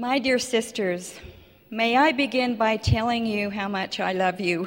My dear sisters, may I begin by telling you how much I love you.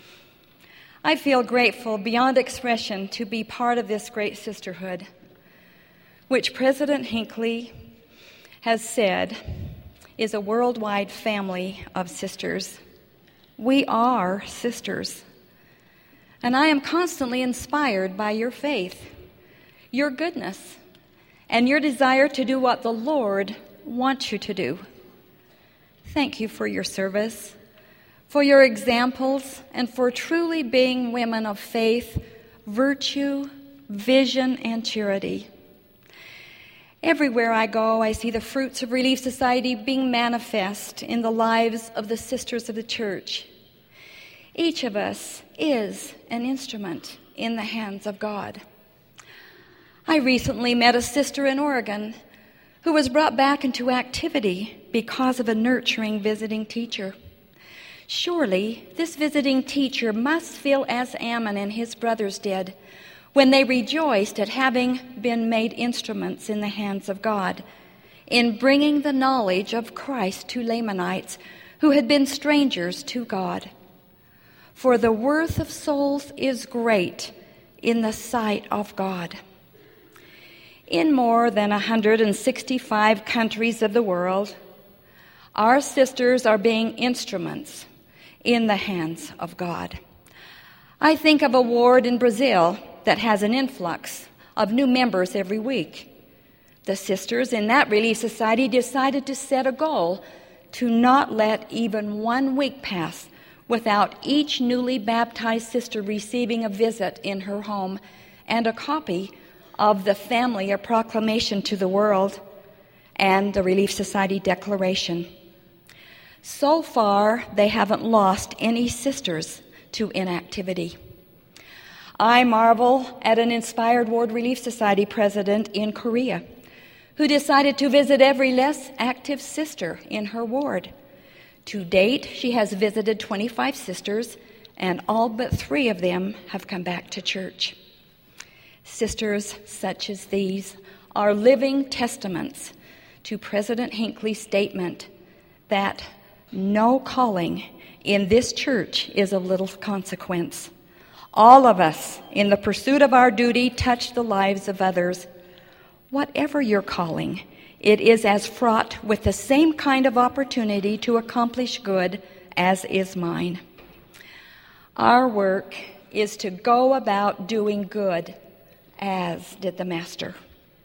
I feel grateful beyond expression to be part of this great sisterhood, which President Hinckley has said is a worldwide family of sisters. We are sisters. And I am constantly inspired by your faith, your goodness, and your desire to do what the Lord wants you to do. Thank you for your service, for your examples, and for truly being women of faith, virtue, vision, and charity. Everywhere I go, I see the fruits of Relief Society being manifest in the lives of the sisters of the church. Each of us is an instrument in the hands of God. I recently met a sister in Oregon who was brought back into activity because of a nurturing visiting teacher. Surely, this visiting teacher must feel as Ammon and his brothers did when they rejoiced at having been made instruments in the hands of God in bringing the knowledge of Christ to Lamanites who had been strangers to God. For the worth of souls is great in the sight of God. In more than 165 countries of the world, our sisters are being instruments in the hands of God. I think of a ward in Brazil that has an influx of new members every week. The sisters in that Relief Society decided to set a goal to not let even 1 week pass without each newly baptized sister receiving a visit in her home and a copy of the Family, a Proclamation to the World, and the Relief Society Declaration. So far, they haven't lost any sisters to inactivity. I marvel at an inspired Ward Relief Society president in Korea who decided to visit every less active sister in her ward. To date, she has visited 25 sisters, and all but 3 of them have come back to church. Sisters such as these are living testaments to President Hinckley's statement that no calling in this church is of little consequence. All of us, in the pursuit of our duty, touch the lives of others. Whatever your calling, it is as fraught with the same kind of opportunity to accomplish good as is mine. Our work is to go about doing good, as did the Master.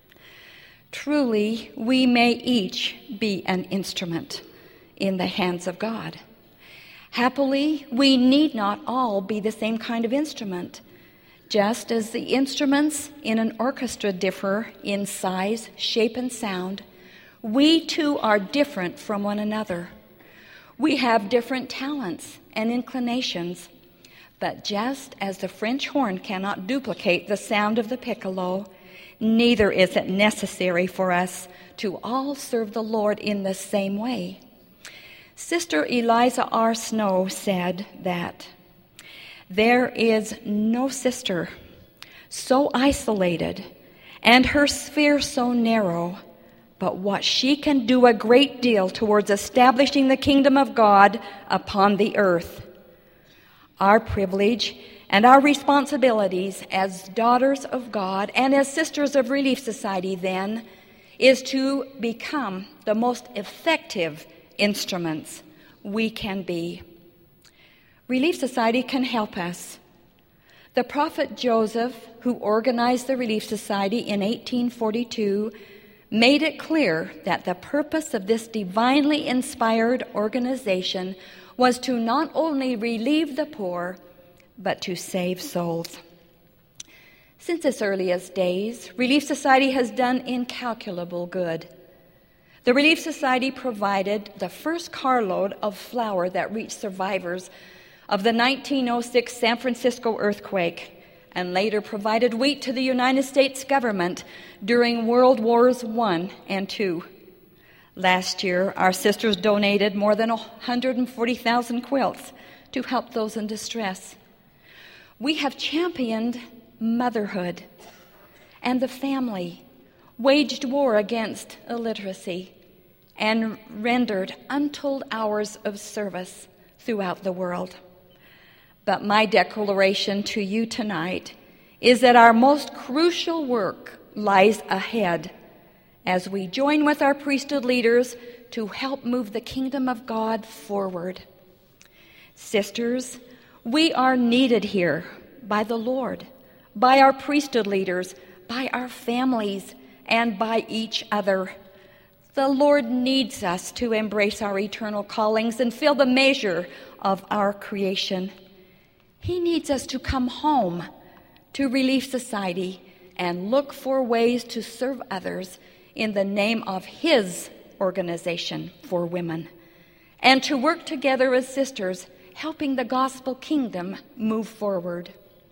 Truly, we may each be an instrument in the hands of God. Happily, we need not all be the same kind of instrument. Just as the instruments in an orchestra differ in size, shape, and sound, we too are different from one another. We have different talents and inclinations, but just as the French horn cannot duplicate the sound of the piccolo, neither is it necessary for us to all serve the Lord in the same way. Sister Eliza R. Snow said that there is no sister so isolated and her sphere so narrow, but what she can do a great deal towards establishing the kingdom of God upon the earth. Our privilege and our responsibilities as daughters of God and as sisters of Relief Society, then, is to become the most effective instruments we can be. Relief Society can help us. The prophet Joseph, who organized the Relief Society in 1842, made it clear that the purpose of this divinely inspired organization was to not only relieve the poor, but to save souls. Since its earliest days, Relief Society has done incalculable good. The Relief Society provided the first carload of flour that reached survivors of the 1906 San Francisco earthquake, and later provided wheat to the United States government during World Wars I and II. Last year, our sisters donated more than 140,000 quilts to help those in distress. We have championed motherhood and the family, waged war against illiteracy, and rendered untold hours of service throughout the world. But my declaration to you tonight is that our most crucial work lies ahead as we join with our priesthood leaders to help move the kingdom of God forward. Sisters, we are needed here by the Lord, by our priesthood leaders, by our families, and by each other. The Lord needs us to embrace our eternal callings and fill the measure of our creation. He needs us to come home to Relief Society and look for ways to serve others in the name of His organization for women, and to work together as sisters, helping the gospel kingdom move forward.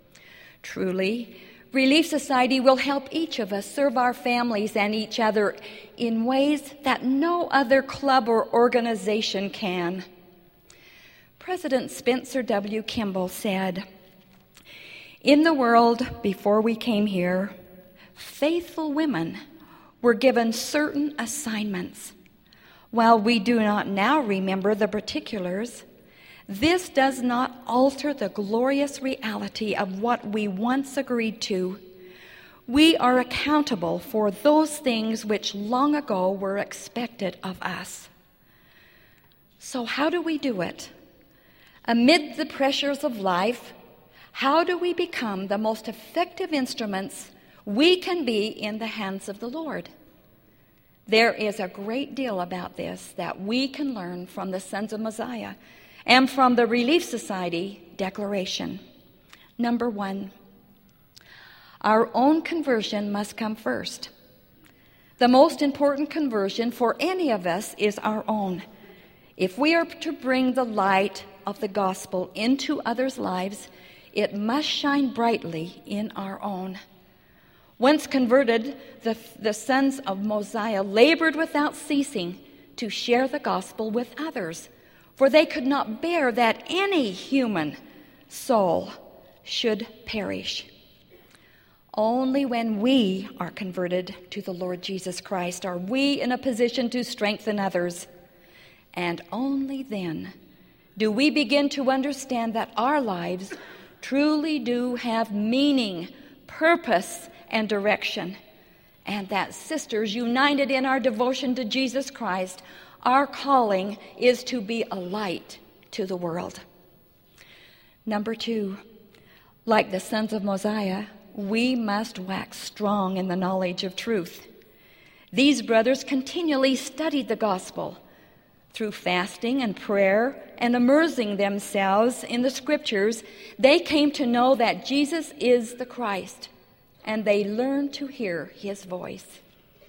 Truly, Relief Society will help each of us serve our families and each other in ways that no other club or organization can. President Spencer W. Kimball said, "In the world before we came here, faithful women were given certain assignments. While we do not now remember the particulars, this does not alter the glorious reality of what we once agreed to. We are accountable for those things which long ago were expected of us." So how do we do it? Amid the pressures of life, how do we become the most effective instruments we can be in the hands of the Lord? There is a great deal about this that we can learn from the Sons of Mosiah and from the Relief Society declaration. Number 1, our own conversion must come first. The most important conversion for any of us is our own. If we are to bring the light of the gospel into others' lives, it must shine brightly in our own. Once converted, the sons of Mosiah labored without ceasing to share the gospel with others, for they could not bear that any human soul should perish. Only when we are converted to the Lord Jesus Christ are we in a position to strengthen others. And only then do we begin to understand that our lives truly do have meaning, purpose, and direction, and that sisters united in our devotion to Jesus Christ, our calling is to be a light to the world. Number 2, like the sons of Mosiah, we must wax strong in the knowledge of truth. These brothers continually studied the gospel. Through fasting and prayer and immersing themselves in the scriptures, they came to know that Jesus is the Christ, and they learned to hear His voice.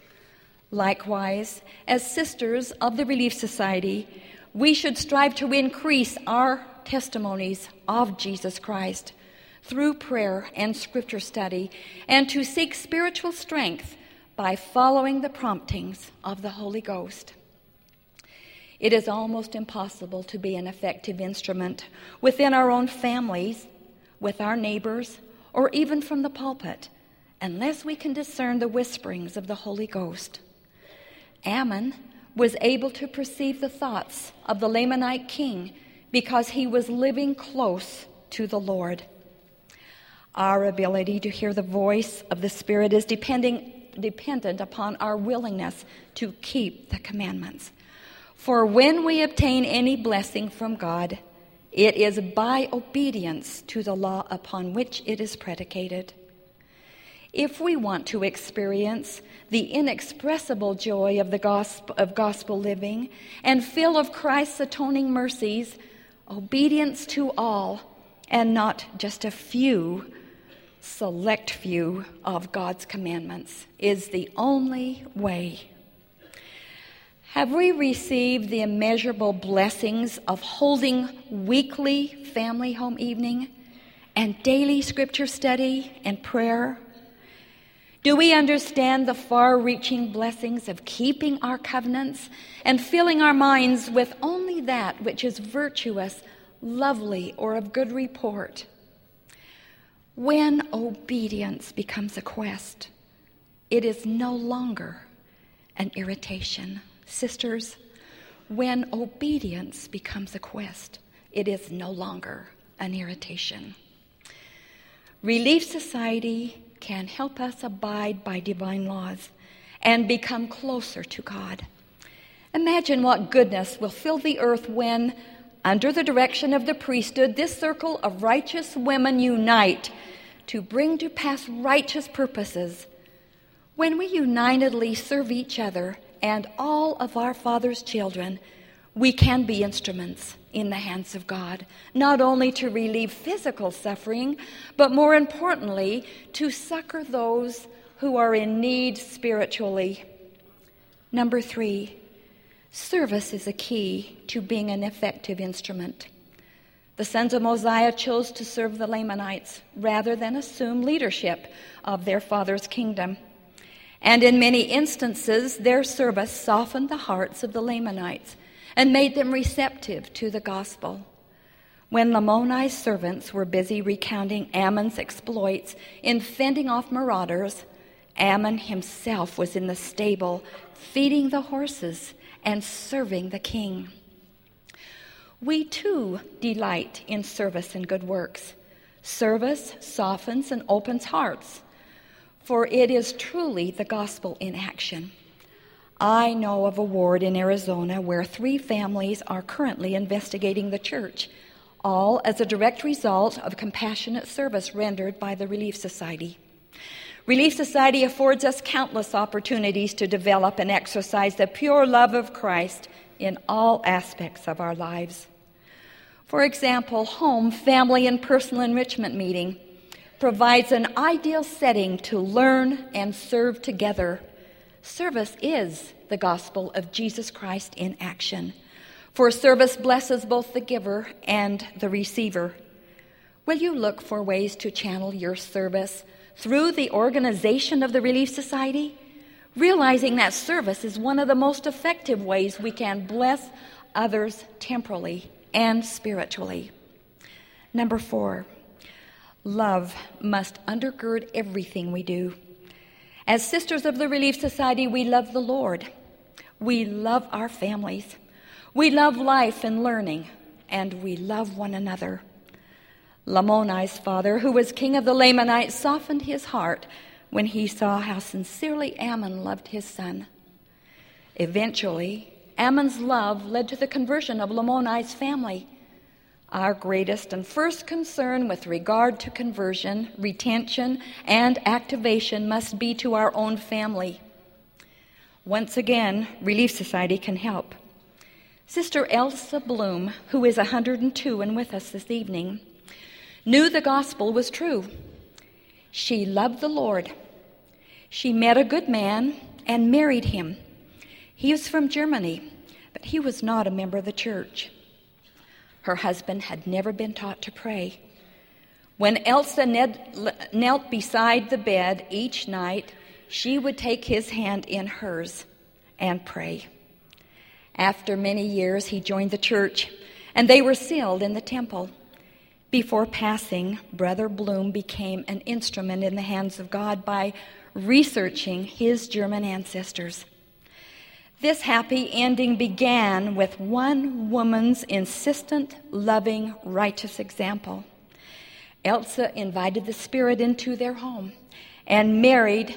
Likewise, as sisters of the Relief Society, we should strive to increase our testimonies of Jesus Christ through prayer and scripture study, and to seek spiritual strength by following the promptings of the Holy Ghost. It is almost impossible to be an effective instrument within our own families, with our neighbors, or even from the pulpit, unless we can discern the whisperings of the Holy Ghost. Ammon was able to perceive the thoughts of the Lamanite king because he was living close to the Lord. Our ability to hear the voice of the Spirit is dependent upon our willingness to keep the commandments. For when we obtain any blessing from God, it is by obedience to the law upon which it is predicated. If we want to experience the inexpressible joy of the gospel living and feel of Christ's atoning mercies, obedience to all, and not just a few, select few of God's commandments is the only way. Have we received the immeasurable blessings of holding weekly family home evening and daily scripture study and prayer? Do we understand the far-reaching blessings of keeping our covenants and filling our minds with only that which is virtuous, lovely, or of good report? When obedience becomes a quest, it is no longer an irritation. Sisters, when obedience becomes a quest, it is no longer an irritation. Relief Society can help us abide by divine laws and become closer to God. Imagine what goodness will fill the earth when, under the direction of the priesthood, this circle of righteous women unite to bring to pass righteous purposes. When we unitedly serve each other and all of our Father's children, we can be instruments in the hands of God, not only to relieve physical suffering, but more importantly, to succor those who are in need spiritually. Number 3, service is a key to being an effective instrument. The sons of Mosiah chose to serve the Lamanites rather than assume leadership of their father's kingdom. And in many instances, their service softened the hearts of the Lamanites and made them receptive to the gospel. When Lamoni's servants were busy recounting Ammon's exploits in fending off marauders, Ammon himself was in the stable feeding the horses and serving the king. We too delight in service and good works. Service softens and opens hearts, for it is truly the gospel in action. I know of a ward in Arizona where 3 families are currently investigating the church, all as a direct result of compassionate service rendered by the Relief Society. Relief Society affords us countless opportunities to develop and exercise the pure love of Christ in all aspects of our lives. For example, home, family, and personal enrichment meeting provides an ideal setting to learn and serve together. Service is the gospel of Jesus Christ in action, for service blesses both the giver and the receiver. Will you look for ways to channel your service through the organization of the Relief Society, realizing that service is one of the most effective ways we can bless others temporally and spiritually? Number 4, love must undergird everything we do. As sisters of the Relief Society, we love the Lord. We love our families. We love life and learning, and we love one another. Lamoni's father, who was king of the Lamanites, softened his heart when he saw how sincerely Ammon loved his son. Eventually, Ammon's love led to the conversion of Lamoni's family. Our greatest and first concern with regard to conversion, retention, and activation must be to our own family. Once again, Relief Society can help. Sister Elsa Bloom, who is 102 and with us this evening, knew the gospel was true. She loved the Lord. She met a good man and married him. He was from Germany, but he was not a member of the church. Her husband had never been taught to pray. When Elsa knelt beside the bed each night, she would take his hand in hers and pray. After many years, he joined the church, and they were sealed in the temple. Before passing, Brother Bloom became an instrument in the hands of God by researching his German ancestors. This happy ending began with one woman's insistent, loving, righteous example. Elsa invited the Spirit into their home and marriage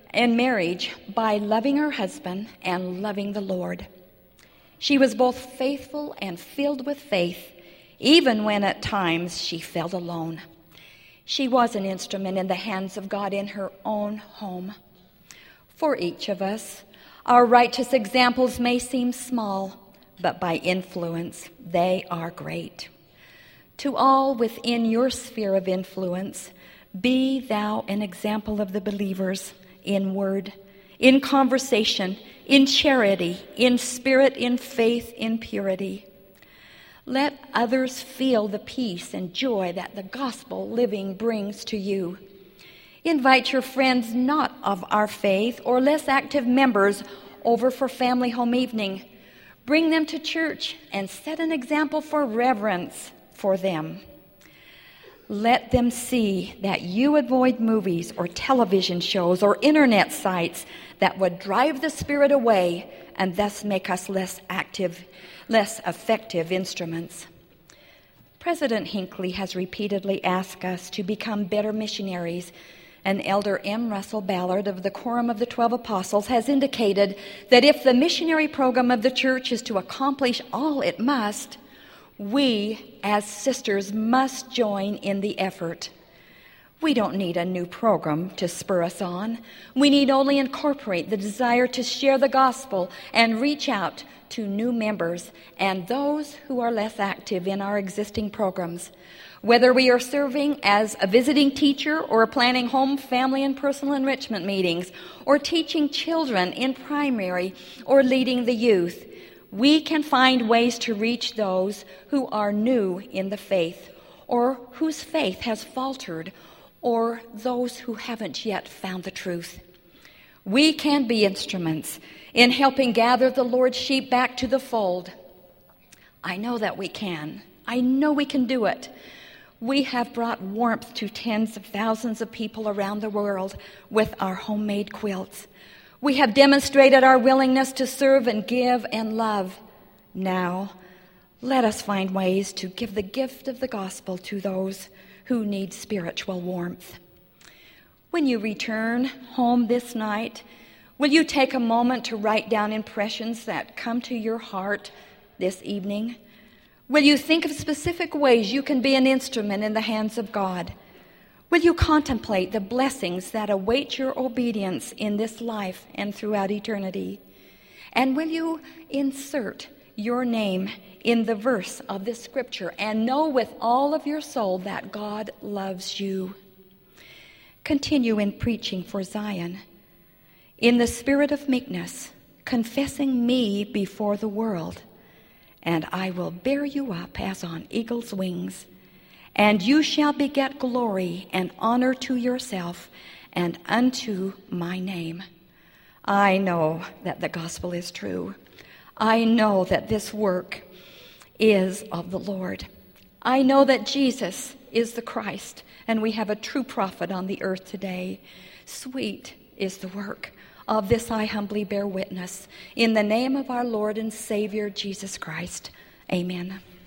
by loving her husband and loving the Lord. She was both faithful and filled with faith, even when at times she felt alone. She was an instrument in the hands of God in her own home. For each of us, our righteous examples may seem small, but by influence, they are great. To all within your sphere of influence, be thou an example of the believers in word, in conversation, in charity, in spirit, in faith, in purity. Let others feel the peace and joy that the gospel living brings to you. Invite your friends not of our faith or less active members over for family home evening. Bring them to church and set an example for reverence for them. Let them see that you avoid movies or television shows or internet sites that would drive the Spirit away and thus make us less active, less effective instruments. President Hinckley has repeatedly asked us to become better missionaries, and Elder M. Russell Ballard of the Quorum of the 12 Apostles has indicated that if the missionary program of the church is to accomplish all it must, we as sisters must join in the effort. We don't need a new program to spur us on. We need only incorporate the desire to share the gospel and reach out to new members and those who are less active in our existing programs. Whether we are serving as a visiting teacher or planning home, family, and personal enrichment meetings, or teaching children in primary or leading the youth, we can find ways to reach those who are new in the faith or whose faith has faltered, or those who haven't yet found the truth. We can be instruments in helping gather the Lord's sheep back to the fold. I know that we can. I know we can do it. We have brought warmth to tens of thousands of people around the world with our homemade quilts. We have demonstrated our willingness to serve and give and love. Now, let us find ways to give the gift of the gospel to those who need spiritual warmth. When you return home this night, will you take a moment to write down impressions that come to your heart this evening? Will you think of specific ways you can be an instrument in the hands of God? Will you contemplate the blessings that await your obedience in this life and throughout eternity? And will you insert your name in the verse of this scripture and know with all of your soul that God loves you? Continue in preaching for Zion, in the spirit of meekness, confessing me before the world, and I will bear you up as on eagle's wings, and you shall beget glory and honor to yourself and unto my name. I know that the gospel is true. I know that this work is of the Lord. I know that Jesus is the Christ, and we have a true prophet on the earth today. Sweet is the work of this I humbly bear witness. In the name of our Lord and Savior, Jesus Christ. Amen.